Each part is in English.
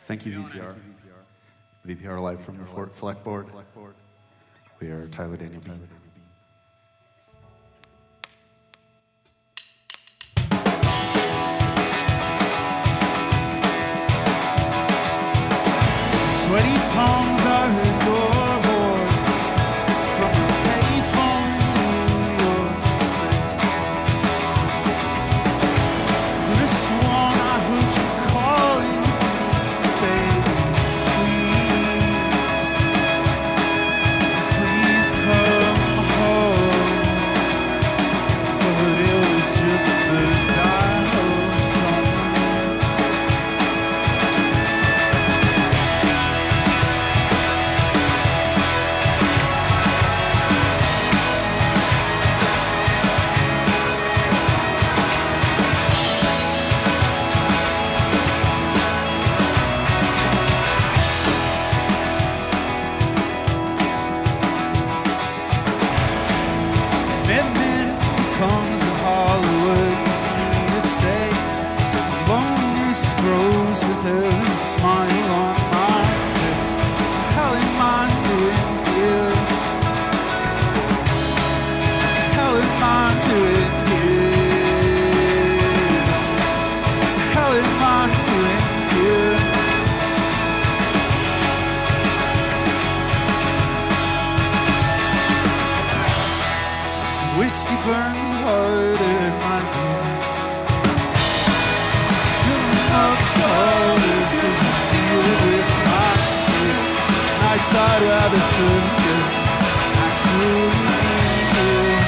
Thank you, VPR. VPR live from the Fort Select Board. We are Tyler Daniel Bean. Sweaty palms are her doorboard from a payphone New York State. Could have sworn I heard you calling for me, baby. Please come home. But it was just the dial tone. Commitment becomes a Hollywood for me to say. Loneliness grows with every smile on my face. How am I doing here? How am I doing here? How am I doing here? Whiskey burns harder, my dear. Filling up harder, 'cause you deal with my fear. Nights I'd rather forget, actually being here.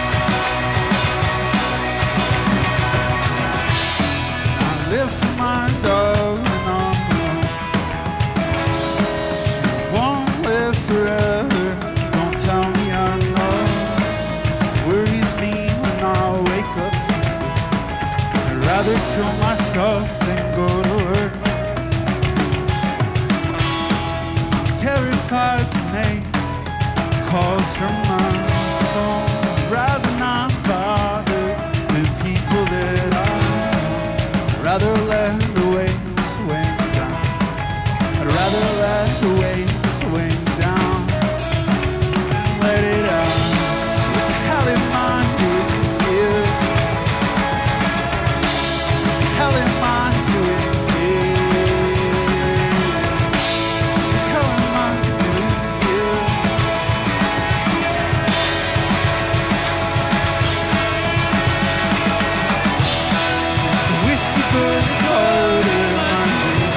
I live for my dog and I'm young. She won't live forever, don't tell me I know. Worries me when I wake up from sleep. I'd rather kill myself than go to work. I'm terrified to make calls from my phone. I'd rather not bother the people that I know. I'd rather let the weights weigh me down. I'd rather let the weights weigh me down. Let it out. How am I doing here? How am I doing here? How am I doing here? The whiskey burns harder, my dear.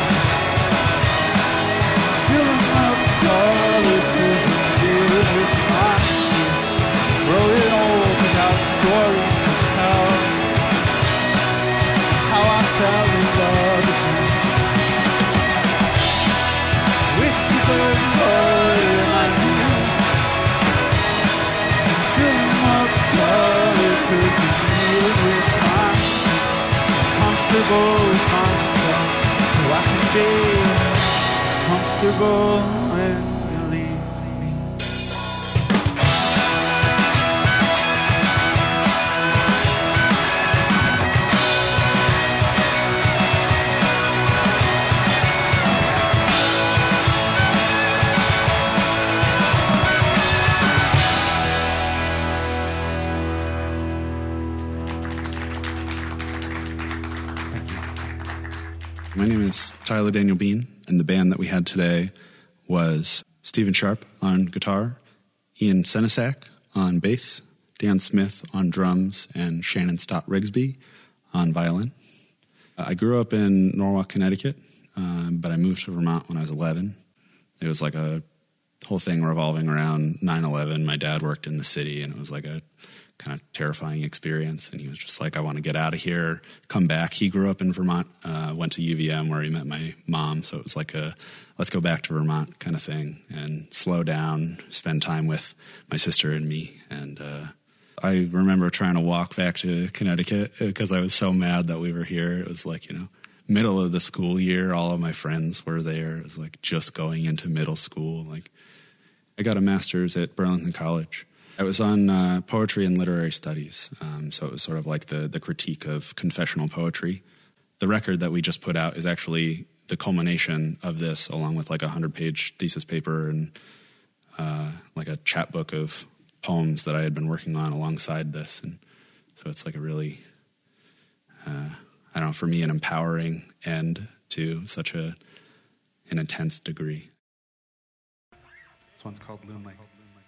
Filling up taller, 'cause I'm dealing with my fear. Growing old without stories to tell. How I fell in love with you. Whiskey burns harder, my dear. Filling up taller, 'cause I'm dealing with my fear. Comfortable with myself, so I can be comfortable when you leave me. My name is Tyler Daniel Bean, and the band that we had today was Stephen Sharp on guitar, Ian Senesac on bass, Dan Smith on drums, and Shannon Stott Rigsby on violin. I grew up in Norwalk, Connecticut, but I moved to Vermont when I was 11. It was like a whole thing revolving around 9/11. My dad worked in the city, and it was like a kind of terrifying experience. And he was just like, I want to get out of here, come back. He grew up in Vermont, went to UVM where he met my mom. So it was like a let's go back to Vermont kind of thing and slow down, spend time with my sister and me. And I remember trying to walk back to Connecticut because I was so mad that we were here. It was like, middle of the school year. All of my friends were there. It was like just going into middle school. Like I got a master's at Burlington College. I was on poetry and literary studies, so it was sort of like the critique of confessional poetry. The record that we just put out is actually the culmination of this, along with like a 100-page thesis paper and like a chapbook of poems that I had been working on alongside this. And so it's like a really, I don't know, for me, an empowering end to such an intense degree. This one's called Loon Lake.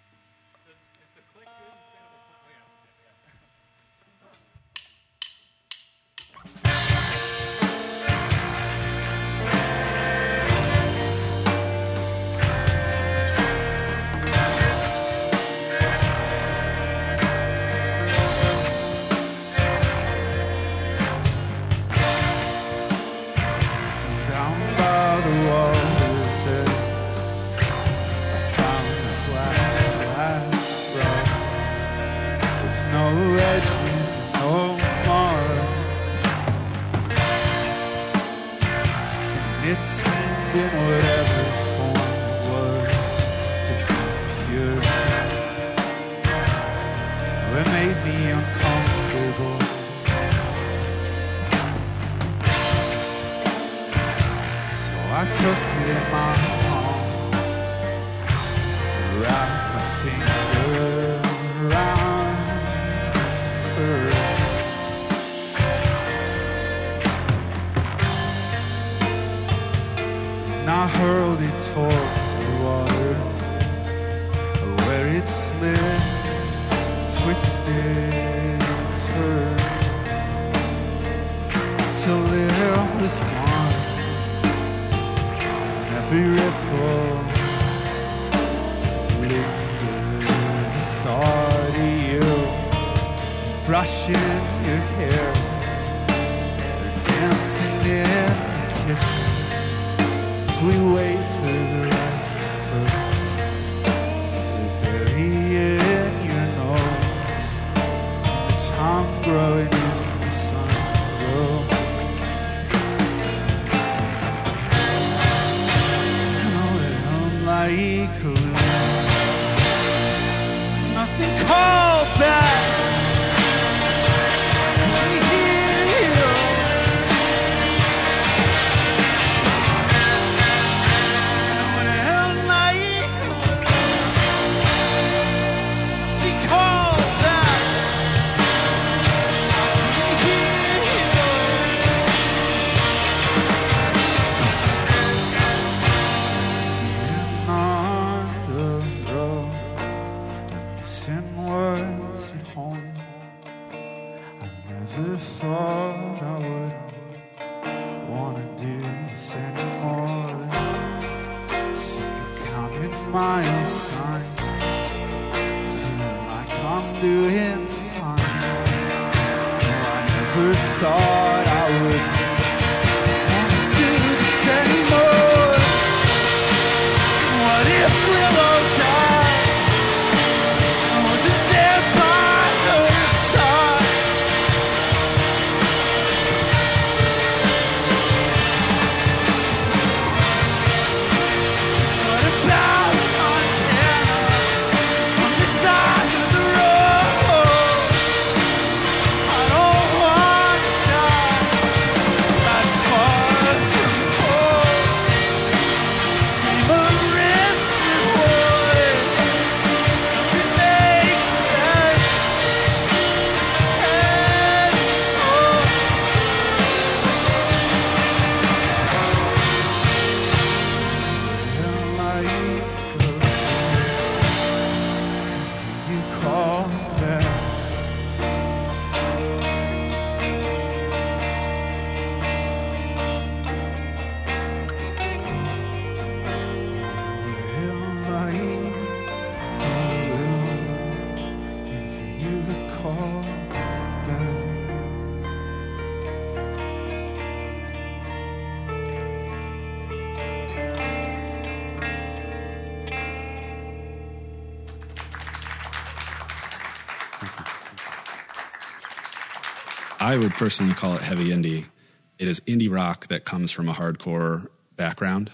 I would personally call it heavy indie. It is indie rock that comes from a hardcore background.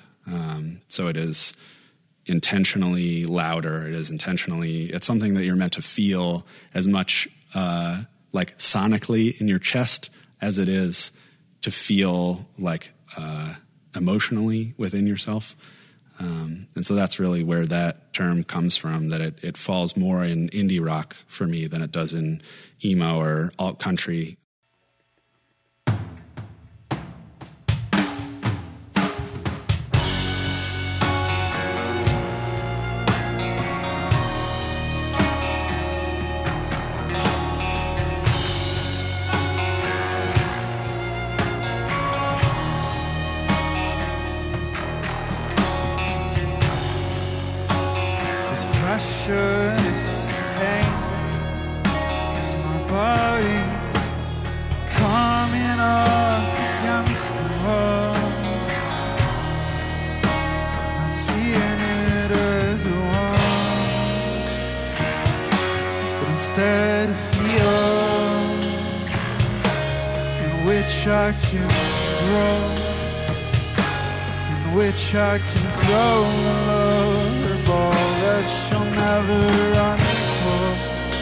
So it is intentionally louder. It is intentionally, it's something that you're meant to feel as much like sonically in your chest as it is to feel like emotionally within yourself. And so that's really where that term comes from, that it falls more in indie rock for me than it does in emo or alt country. Pressure, this pain, it's my body coming up against the wall. Not seeing it as a wall, but instead a field in which I can grow, in which I can throw another ball that she'll never run for.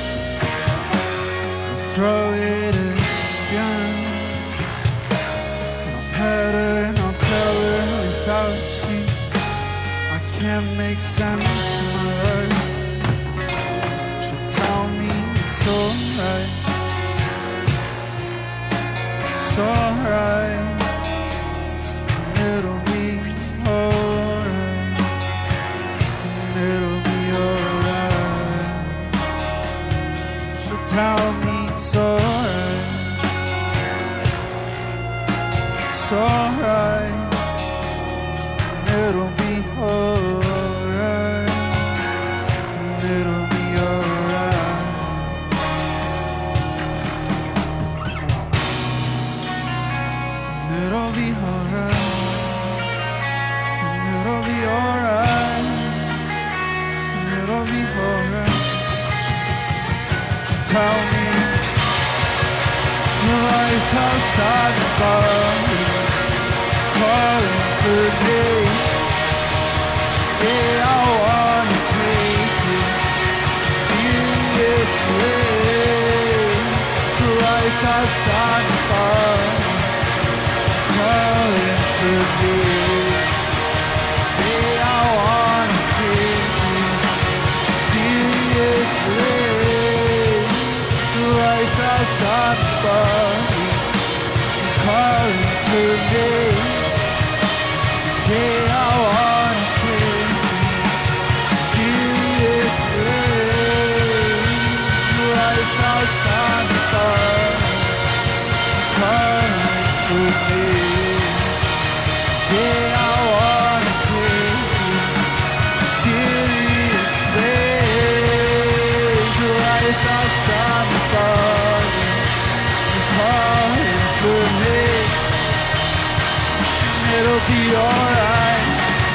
I'll throw it again, and I'll pet her and I'll tell her without she, I can't make sense of my life. She'll tell me it's alright, it's alright, and it'll be alright, and it'll be alright. She'll tell me it's alright, it's alright, and it'll be alright, and it'll be alright. And it'll be alright, and it'll be alright, and it'll be alright. She'll tell me the life outside the bar calling for me. Yeah, I wanna take it seriously. The life outside the bar calling for me. Yeah, I wanna take it seriously. The life outside the bar calling for me. Yeah, I wanna take it seriously. The life outside the bar calling for me. Yeah, I wanna take it seriously. The life outside the bar calling for me. It'll be alright.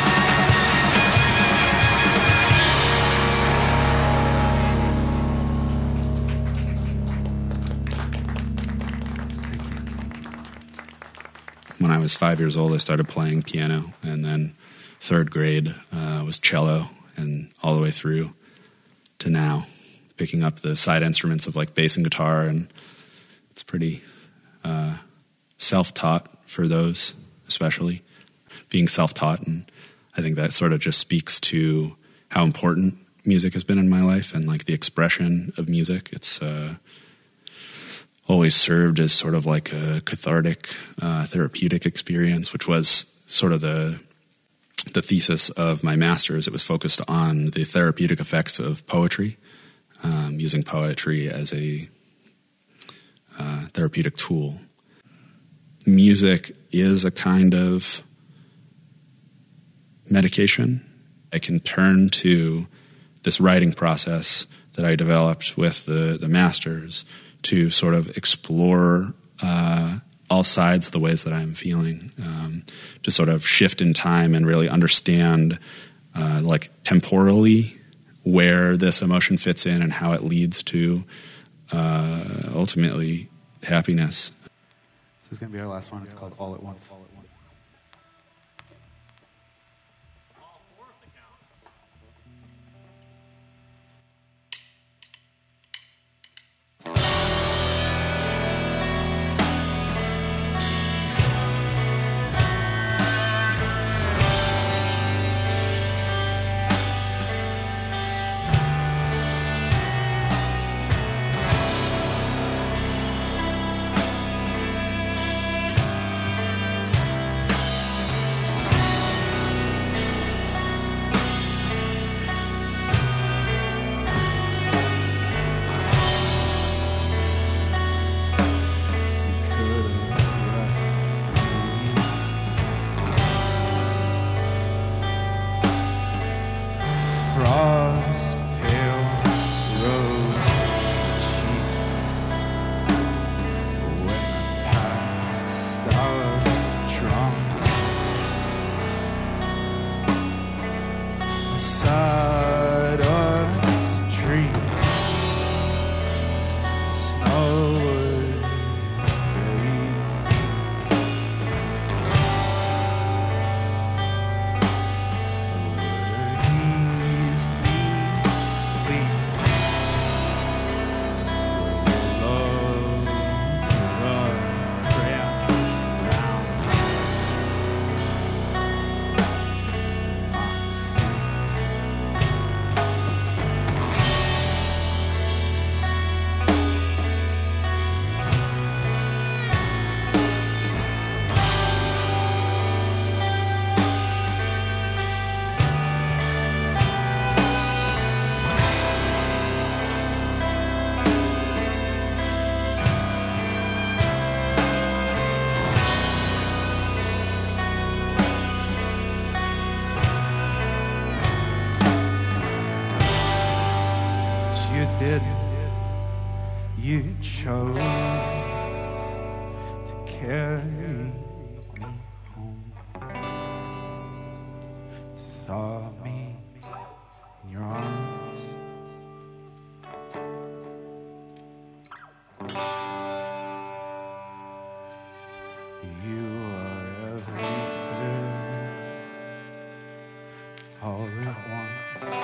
When I was 5 years old, I started playing piano, and then third grade was cello, and all the way through to now, picking up the side instruments of like bass and guitar, and it's pretty self-taught for those, especially being self-taught, and I think that sort of just speaks to how important music has been in my life and like the expression of music. It's always served as sort of like a cathartic, therapeutic experience, which was sort of the thesis of my master's. It was focused on the therapeutic effects of poetry, using poetry as a therapeutic tool. Music is a kind of medication. I can turn to this writing process that I developed with the masters to sort of explore all sides of the ways that I'm feeling, to sort of shift in time and really understand like temporally where this emotion fits in and how it leads to ultimately happiness. This is going to be our last one. It's called All at Once. didn't. You chose to carry me home, to thaw me in your arms. You are everything all at once.